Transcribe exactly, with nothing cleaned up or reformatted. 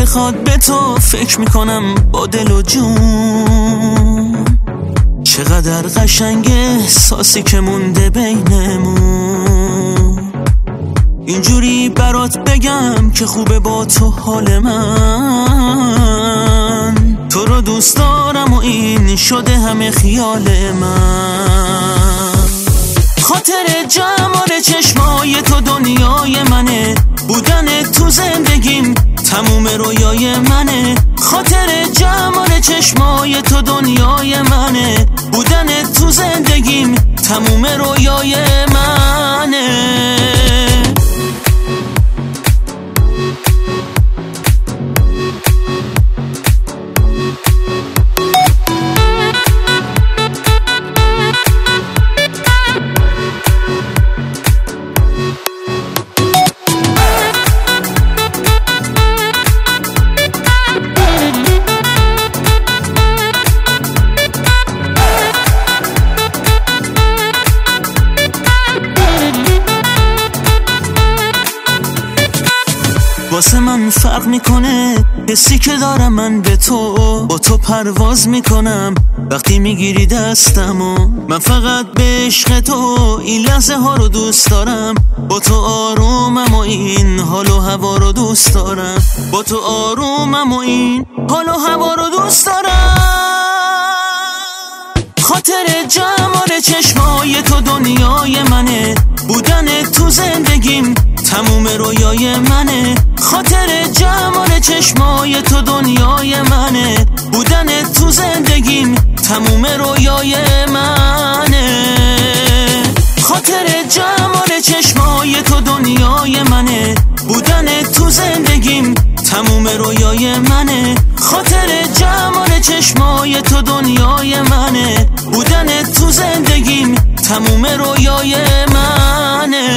میخواد به تو فکر میکنم با دل و جون، چقدر قشنگ احساسی که مونده بینمون. اینجوری برات بگم که خوبه با تو حال من، تو رو دوست دارم و این شده همه خیال من. خاطر جمال چشمای تو دنیای منه، بودن تو زندگیم تموم رویای منه. خاطر جمال چشمای تو دنیای منه، بودن تو زندگیم تموم رویای منه. واسه من فرق میکنه حسی که دارم من به تو، با تو پرواز میکنم وقتی میگیری دستمو. من فقط به عشق تو این لحظه ها رو دوست دارم، با تو آرومم و این حال و هوا رو دوست دارم، با تو آرومم و این حال و هوا رو دوست دارم. خاطر جمال چشمای تو دنیای منه، بودن تو زندگیم تموم رویای منه. خاطر جمال چشمای تو دنیای منه، بودن تو زندگیم تموم رویای منه. خاطر جمال چشمای تو دنیای منه، بودن تو زندگیم تموم رویای منه. خاطر جمال چشمای تو دنیای منه، بودن تو زندگیم تموم رویای منه.